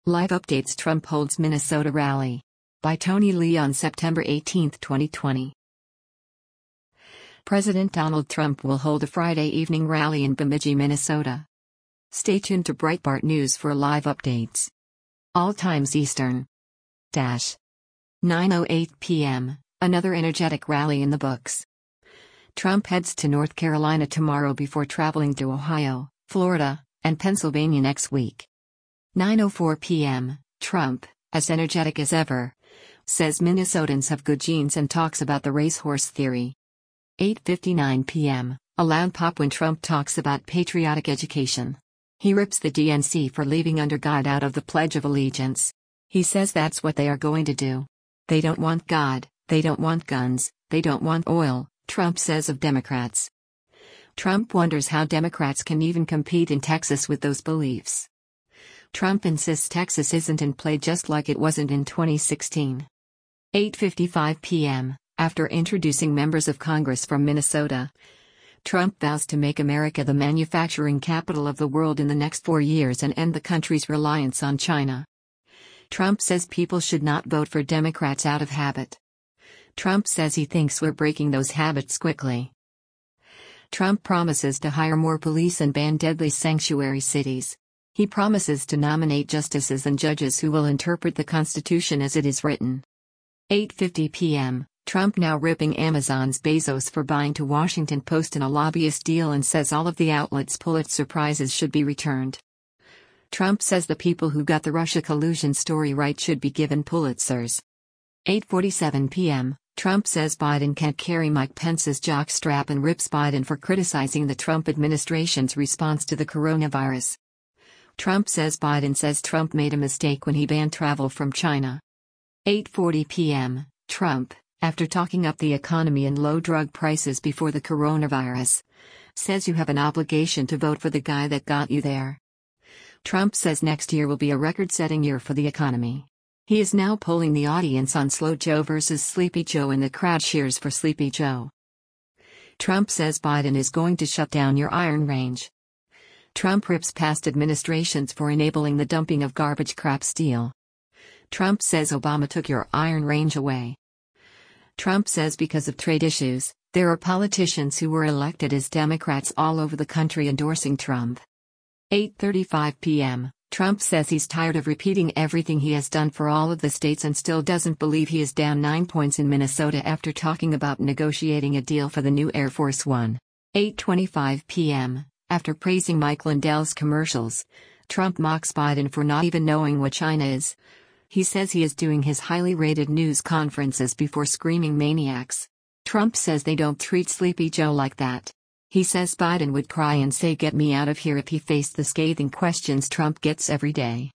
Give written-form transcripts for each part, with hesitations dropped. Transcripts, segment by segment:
Live updates: Trump holds Minnesota rally. By Tony Lee on September 18, 2020. President Donald Trump will hold a Friday evening rally in Bemidji, Minnesota. Stay tuned to Breitbart News for live updates. All times Eastern. 9:08 p.m., another energetic rally in the books. Trump heads to North Carolina tomorrow before traveling to Ohio, Florida, and Pennsylvania next week. 9:04 p.m., Trump, as energetic as ever, says Minnesotans have good genes and talks about the racehorse theory. 8:59 p.m., a loud pop when Trump talks about patriotic education. He rips the DNC for leaving under God out of the Pledge of Allegiance. He says that's what they are going to do. They don't want God, they don't want guns, they don't want oil, Trump says of Democrats. Trump wonders how Democrats can even compete in Texas with those beliefs. Trump insists Texas isn't in play just like it wasn't in 2016. 8:55 p.m., after introducing members of Congress from Minnesota, Trump vows to make America the manufacturing capital of the world in the next 4 years and end the country's reliance on China. Trump says people should not vote for Democrats out of habit. Trump says he thinks we're breaking those habits quickly. Trump promises to hire more police and ban deadly sanctuary cities. He promises to nominate justices and judges who will interpret the Constitution as it is written. 8:50 p.m., Trump now ripping Amazon's Bezos for buying to Washington Post in a lobbyist deal and says all of the outlet's Pulitzer Prizes should be returned. Trump says the people who got the Russia collusion story right should be given Pulitzers. 8:47 p.m., Trump says Biden can't carry Mike Pence's jockstrap and rips Biden for criticizing the Trump administration's response to the coronavirus. Trump says Biden says Trump made a mistake when he banned travel from China. 8:40 p.m., Trump, after talking up the economy and low drug prices before the coronavirus, says you have an obligation to vote for the guy that got you there. Trump says next year will be a record-setting year for the economy. He is now polling the audience on Slow Joe versus Sleepy Joe and the crowd cheers for Sleepy Joe. Trump says Biden is going to shut down your iron range. Trump rips past administrations for enabling the dumping of garbage crap steel. Trump says Obama took your iron range away. Trump says because of trade issues, there are politicians who were elected as Democrats all over the country endorsing Trump. 8:35 p.m., Trump says he's tired of repeating everything he has done for all of the states and still doesn't believe he is down 9 points in Minnesota after talking about negotiating a deal for the new Air Force One. 8:25 p.m., after praising Mike Lindell's commercials, Trump mocks Biden for not even knowing what China is. He says he is doing his highly rated news conferences before screaming maniacs. Trump says they don't treat Sleepy Joe like that. He says Biden would cry and say get me out of here if he faced the scathing questions Trump gets every day.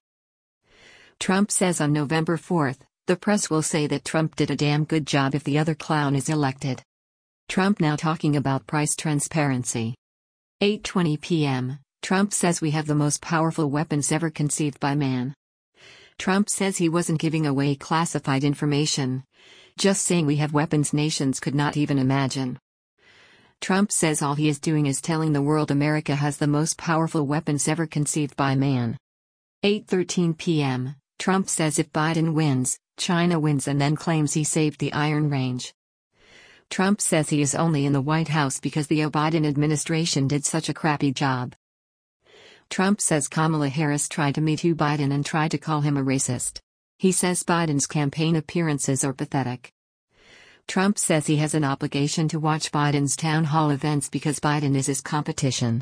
Trump says on November 4th, the press will say that Trump did a damn good job if the other clown is elected. Trump now talking about price transparency. 8:20 p.m., Trump says we have the most powerful weapons ever conceived by man. Trump says he wasn't giving away classified information, just saying we have weapons nations could not even imagine. Trump says all he is doing is telling the world America has the most powerful weapons ever conceived by man. 8:13 p.m., Trump says if Biden wins, China wins and then claims he saved the Iron Range. Trump says he is only in the White House because the Biden administration did such a crappy job. Trump says Kamala Harris tried to meet Biden and tried to call him a racist. He says Biden's campaign appearances are pathetic. Trump says he has an obligation to watch Biden's town hall events because Biden is his competition.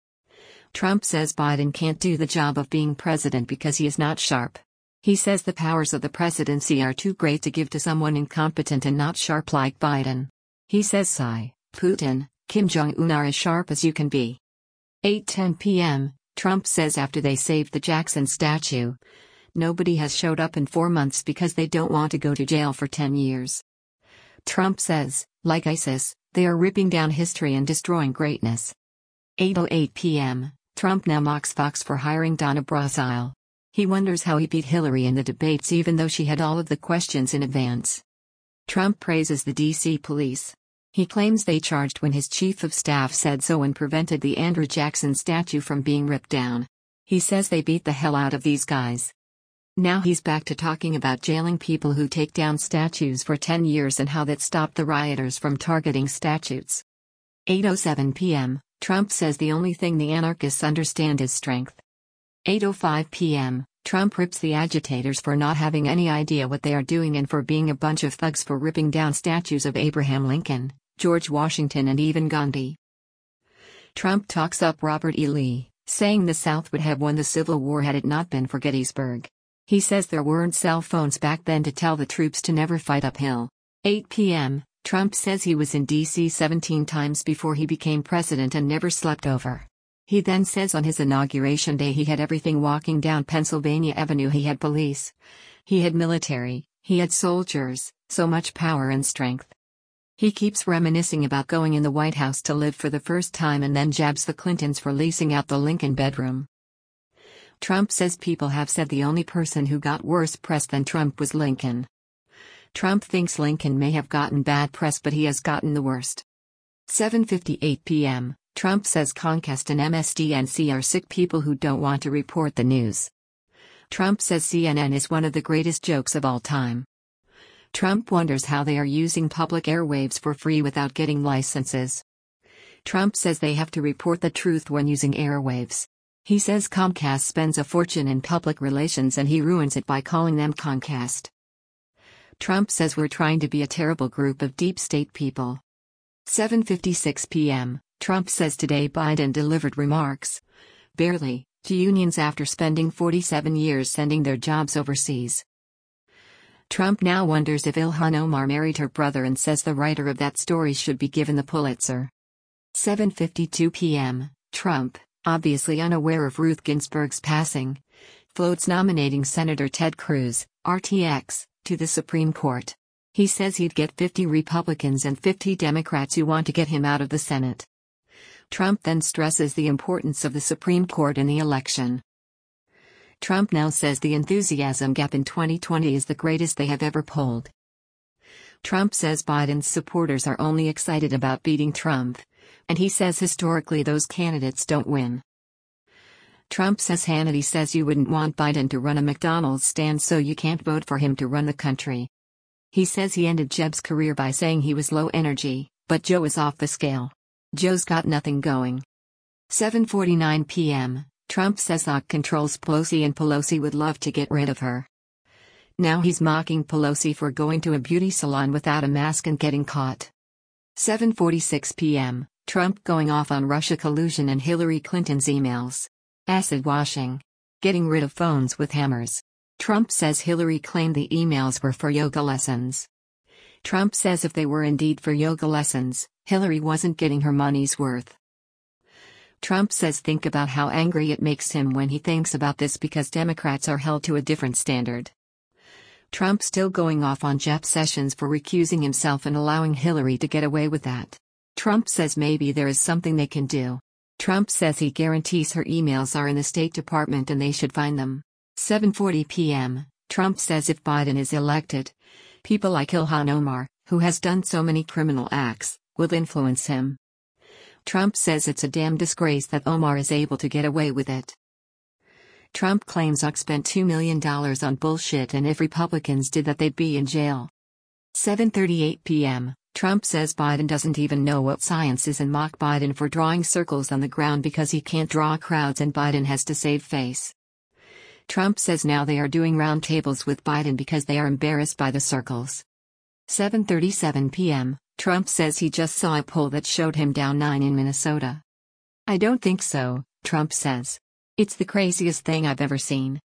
Trump says Biden can't do the job of being president because he is not sharp. He says the powers of the presidency are too great to give to someone incompetent and not sharp like Biden. He says Xi, Putin, Kim Jong-un are as sharp as you can be. 8:10 p.m., Trump says after they saved the Jackson statue, nobody has showed up in 4 months because they don't want to go to jail for 10 years. Trump says, like ISIS, they are ripping down history and destroying greatness. 8:08 p.m., Trump now mocks Fox for hiring Donna Brazile. He wonders how he beat Hillary in the debates even though she had all of the questions in advance. Trump praises the D.C. police. He claims they charged when his chief of staff said so and prevented the Andrew Jackson statue from being ripped down. He says they beat the hell out of these guys. Now he's back to talking about jailing people who take down statues for 10 years and how that stopped the rioters from targeting statues. 8:07 p.m., Trump says the only thing the anarchists understand is strength. 8:05 p.m., Trump rips the agitators for not having any idea what they are doing and for being a bunch of thugs for ripping down statues of Abraham Lincoln, George Washington and even Gandhi. Trump talks up Robert E. Lee, saying the South would have won the Civil War had it not been for Gettysburg. He says there weren't cell phones back then to tell the troops to never fight uphill. 8 p.m., Trump says he was in D.C. 17 times before he became president and never slept over. He then says on his inauguration day he had everything. Walking down Pennsylvania Avenue, he had police, he had military, he had soldiers, so much power and strength. He keeps reminiscing about going in the White House to live for the first time and then jabs the Clintons for leasing out the Lincoln bedroom. Trump says people have said the only person who got worse press than Trump was Lincoln. Trump thinks Lincoln may have gotten bad press, but he has gotten the worst. 7:58 p.m., Trump says Comcast and MSDNC are sick people who don't want to report the news. Trump says CNN is one of the greatest jokes of all time. Trump wonders how they are using public airwaves for free without getting licenses. Trump says they have to report the truth when using airwaves. He says Comcast spends a fortune in public relations and he ruins it by calling them Comcast. Trump says we're trying to be a terrible group of deep state people. 7:56 p.m., Trump says today Biden delivered remarks, barely, to unions after spending 47 years sending their jobs overseas. Trump now wonders if Ilhan Omar married her brother and says the writer of that story should be given the Pulitzer. 7:52 p.m., Trump, obviously unaware of Ruth Ginsburg's passing, floats nominating Senator Ted Cruz, RTX, to the Supreme Court. He says he'd get 50 Republicans and 50 Democrats who want to get him out of the Senate. Trump then stresses the importance of the Supreme Court in the election. Trump now says the enthusiasm gap in 2020 is the greatest they have ever polled. Trump says Biden's supporters are only excited about beating Trump, and he says historically those candidates don't win. Trump says Hannity says you wouldn't want Biden to run a McDonald's stand, so you can't vote for him to run the country. He says he ended Jeb's career by saying he was low energy, but Joe is off the scale. Joe's got nothing going. 7:49 p.m., Trump says Ock controls Pelosi and Pelosi would love to get rid of her. Now he's mocking Pelosi for going to a beauty salon without a mask and getting caught. 7:46 p.m., Trump going off on Russia collusion and Hillary Clinton's emails. Acid washing. Getting rid of phones with hammers. Trump says Hillary claimed the emails were for yoga lessons. Trump says if they were indeed for yoga lessons, Hillary wasn't getting her money's worth. Trump says think about how angry it makes him when he thinks about this because Democrats are held to a different standard. Trump still going off on Jeff Sessions for recusing himself and allowing Hillary to get away with that. Trump says maybe there is something they can do. Trump says he guarantees her emails are in the State Department and they should find them. 7:40 p.m., Trump says if Biden is elected, people like Ilhan Omar, who has done so many criminal acts, will influence him. Trump says it's a damn disgrace that Omar is able to get away with it. Trump claims Ock spent $2 million on bullshit and if Republicans did that they'd be in jail. 7:38 p.m., Trump says Biden doesn't even know what science is and mock Biden for drawing circles on the ground because he can't draw crowds and Biden has to save face. Trump says now they are doing roundtables with Biden because they are embarrassed by the circles. 7:37 p.m., Trump says he just saw a poll that showed him down 9 in Minnesota. I don't think so, Trump says. It's the craziest thing I've ever seen.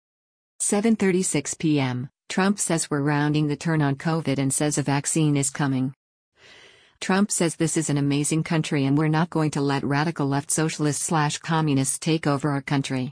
7:36 p.m., Trump says we're rounding the turn on COVID and says a vaccine is coming. Trump says this is an amazing country and we're not going to let radical left socialists/communists take over our country.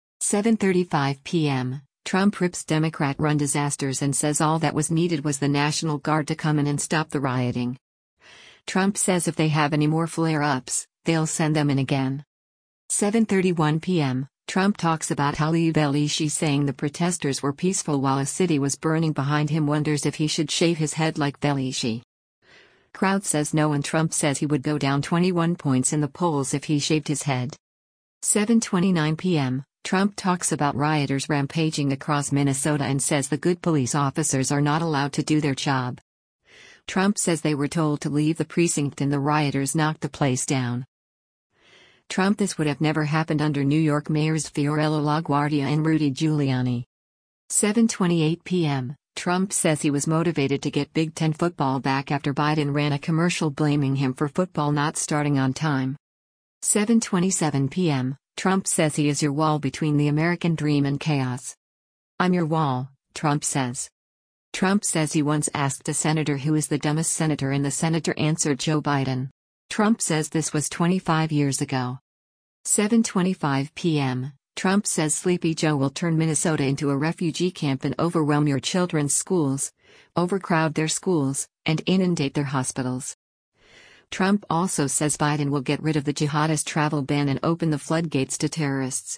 7:35 p.m., Trump rips Democrat-run disasters and says all that was needed was the National Guard to come in and stop the rioting. Trump says if they have any more flare-ups, they'll send them in again. 7:31 p.m., Trump talks about Khalid El-Ishi saying the protesters were peaceful while a city was burning behind him, wonders if he should shave his head like El-Ishi. Crowd says no and Trump says he would go down 21 points in the polls if he shaved his head. 7:29 p.m., Trump talks about rioters rampaging across Minnesota and says the good police officers are not allowed to do their job. Trump says they were told to leave the precinct and the rioters knocked the place down. Trump: this would have never happened under New York mayors Fiorello LaGuardia and Rudy Giuliani. 7:28 p.m. Trump says he was motivated to get Big Ten football back after Biden ran a commercial blaming him for football not starting on time. 7:27 p.m. Trump says he is your wall between the American dream and chaos. I'm your wall, Trump says. Trump says he once asked a senator who is the dumbest senator, and the senator answered Joe Biden. Trump says this was 25 years ago. 7:25 p.m. Trump says Sleepy Joe will turn Minnesota into a refugee camp and overwhelm your children's schools, overcrowd their schools, and inundate their hospitals. Trump also says Biden will get rid of the jihadist travel ban and open the floodgates to terrorists.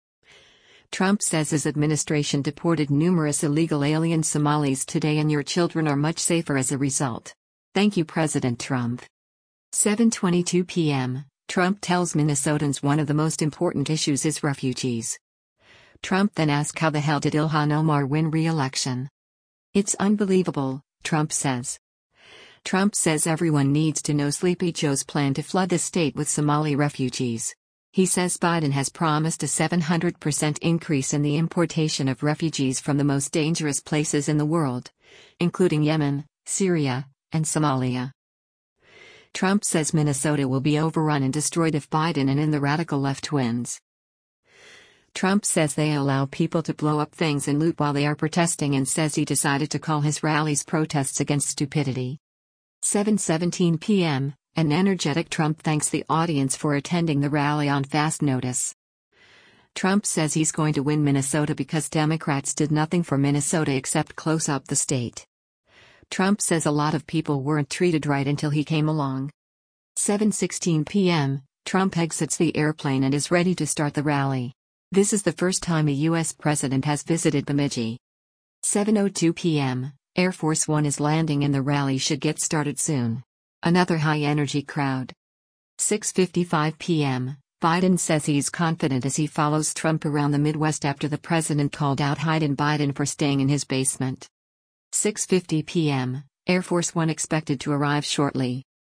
Trump says his administration deported numerous illegal alien Somalis today and your children are much safer as a result. Thank you, President Trump. 7:22 p.m. Trump tells Minnesotans one of the most important issues is refugees. Trump then asks how the hell did Ilhan Omar win re-election? It's unbelievable, Trump says. Trump says everyone needs to know Sleepy Joe's plan to flood the state with Somali refugees. He says Biden has promised a 700% increase in the importation of refugees from the most dangerous places in the world, including Yemen, Syria, and Somalia. Trump says Minnesota will be overrun and destroyed if Biden and the radical left wins. Trump says they allow people to blow up things and loot while they are protesting and says he decided to call his rallies protests against stupidity. 7:17 p.m. An energetic Trump thanks the audience for attending the rally on fast notice. Trump says he's going to win Minnesota because Democrats did nothing for Minnesota except close up the state. Trump says a lot of people weren't treated right until he came along. 7:16 p.m. Trump exits the airplane and is ready to start the rally. This is the first time a U.S. president has visited Bemidji. 7:02 p.m. Air Force One is landing and the rally should get started soon. Another high-energy crowd. 6:55 p.m. Biden says he's confident as he follows Trump around the Midwest after the president called out Biden for staying in his basement. 6:50 p.m. Air Force One expected to arrive shortly.